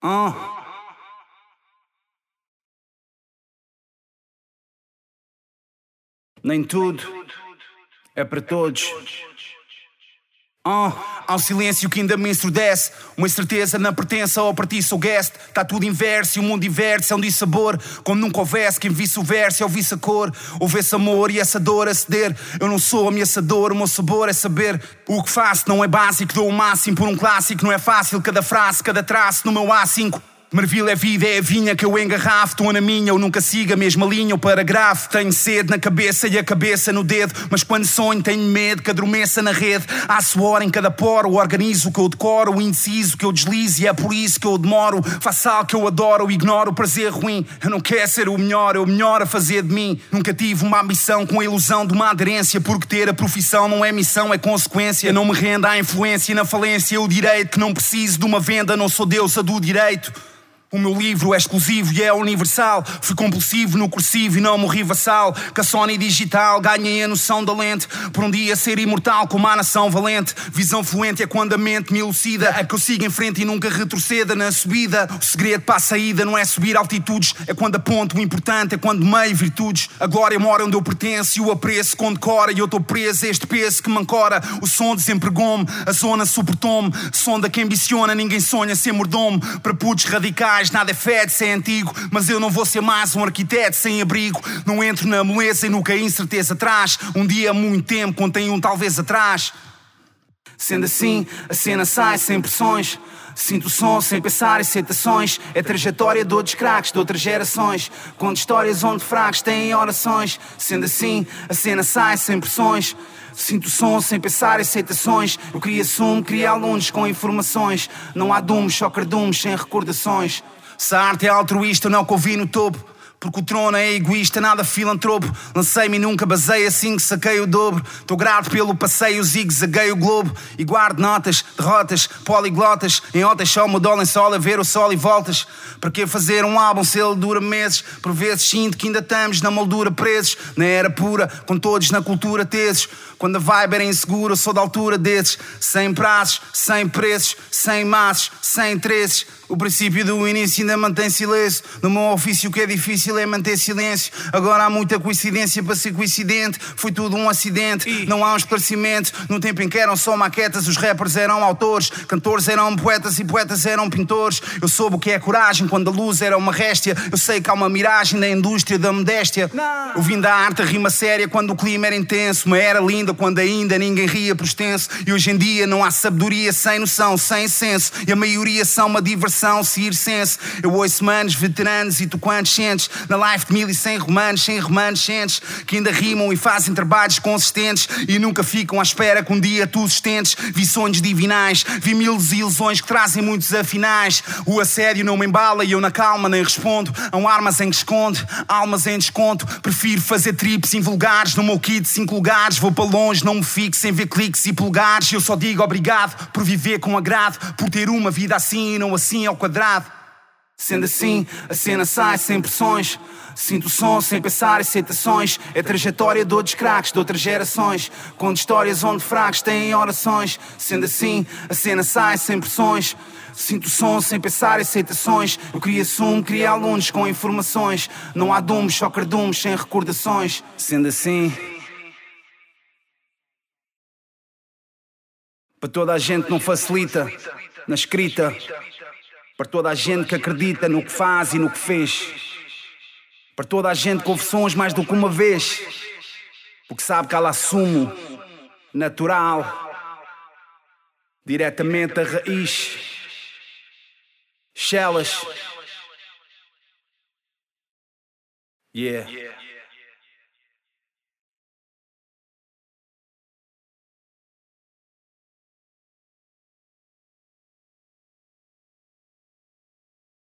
Ah. Nem tudo é para todos. Há um silêncio que ainda me ensurdece, uma incerteza na pertença ou para ti sou guest. Está tudo inverso e o mundo inverte-se, é um dissabor. Como nunca houvesse quem visse o verso e ouvisse a cor. Houvesse amor e essa dor a ceder. Eu não sou ameaçador, o meu sabor é saber. O que faço não é básico, dou o máximo por um clássico. Não é fácil, cada frase, cada traço no meu A5. Maravilha é vida, é a vinha que eu engarrafo. Estou na minha, eu nunca sigo a mesma linha ou parágrafo. Tenho sede na cabeça e a cabeça no dedo. Mas quando sonho tenho medo que adormeça na rede. Há suor em cada poro, organizo o que eu decoro. O indeciso que eu deslizo e é por isso que eu demoro. Faço algo que eu adoro, ignoro o prazer ruim. Eu não quero ser o melhor a fazer de mim. Nunca tive uma ambição com a ilusão de uma aderência. Porque ter a profissão não é missão, é consequência. Eu não me rendo à influência e na falência. O direito que não preciso de uma venda, não sou deusa do direito. O meu livro é exclusivo e é universal. Fui compulsivo no cursivo e não morri vassal. Com a Sony digital ganhei a noção da lente. Por um dia ser imortal como a nação valente. Visão fluente é quando a mente me elucida. É que eu sigo em frente e nunca retroceda na subida. O segredo para a saída não é subir altitudes. É quando aponto, o importante é quando meio virtudes. A glória mora onde eu pertenço e o apreço condecora. E eu estou preso a este peso que me ancora. O som desempregou-me, a zona suportou-me. Sonda que ambiciona, ninguém sonha ser mordomo. Para putos radicais nada é fed, se é antigo. Mas eu não vou ser mais um arquiteto sem abrigo. Não entro na moleza e nunca a incerteza traz. Um dia há muito tempo contém um talvez atrás. Sendo assim, a cena sai sem pressões. Sinto o som sem pensar em citações. É trajetória de outros craques de outras gerações. Conto histórias onde fracos têm orações. Sendo assim, a cena sai sem pressões. Sinto o som sem pensar em citações. Eu crio sumo, crio alunos com informações. Não há dumos, só cardumes sem recordações. Se a arte é altruísta, não que ouvi no topo. Porque o trono é egoísta, nada filantropo. Lancei-me e nunca basei assim que saquei o dobro. Estou grato pelo passeio, zigue-zaguei o globo. E guardo notas, derrotas, poliglotas. Em otas só me dou lençol a ver o sol e voltas. Para que fazer um álbum se ele dura meses? Por vezes sinto que ainda estamos na moldura presos. Na era pura, com todos na cultura tesos. Quando a vibe era insegura, eu sou da altura desses. Sem prazos, sem preços, sem maços, sem interesses. O princípio do início ainda mantém silêncio. No meu ofício o que é difícil é manter silêncio. Agora há muita coincidência para ser coincidente. Foi tudo um acidente, não há um esclarecimento. No tempo em que eram só maquetas, os rappers eram autores. Cantores eram poetas e poetas eram pintores. Eu soube o que é coragem quando a luz era uma réstia. Eu sei que há uma miragem da indústria da modéstia. Eu vim da arte a rima séria quando o clima era intenso. Uma era linda quando ainda ninguém ria por extenso. E hoje em dia não há sabedoria sem noção, sem senso. E a maioria são uma diversão circense. Eu ouço manos, veteranos e tu quantos sentes. Na live de 1100 romanos, sem remanescentes, que ainda rimam e fazem trabalhos consistentes e nunca ficam à espera que um dia tu sustentes. Vi sonhos divinais, vi mil desilusões que trazem muitos afinais. O assédio não me embala e eu na calma nem respondo. Há armas em que esconde, almas em desconto. Prefiro fazer trips invulgares no meu kit 5 lugares. Vou para longe, não me fico sem ver cliques e polegares. Eu só digo obrigado por viver com agrado, por ter uma vida assim e não assim ao quadrado. Sendo assim, a cena sai sem pressões. Sinto o som sem pensar em citações. É trajetória de outros craques de outras gerações. Conto histórias onde fracos têm orações. Sendo assim, a cena sai sem pressões. Sinto o som sem pensar em citações. Eu crio sumo, crio alunos com informações. Não há dumos, só cardumes sem recordações. Sendo assim, para toda a gente não facilita na escrita. Para toda a gente que acredita no que faz e no que fez. Para toda a gente que ouve sons mais do que uma vez. Porque sabe que há lá sumo natural, diretamente da raiz. Chelas. Yeah.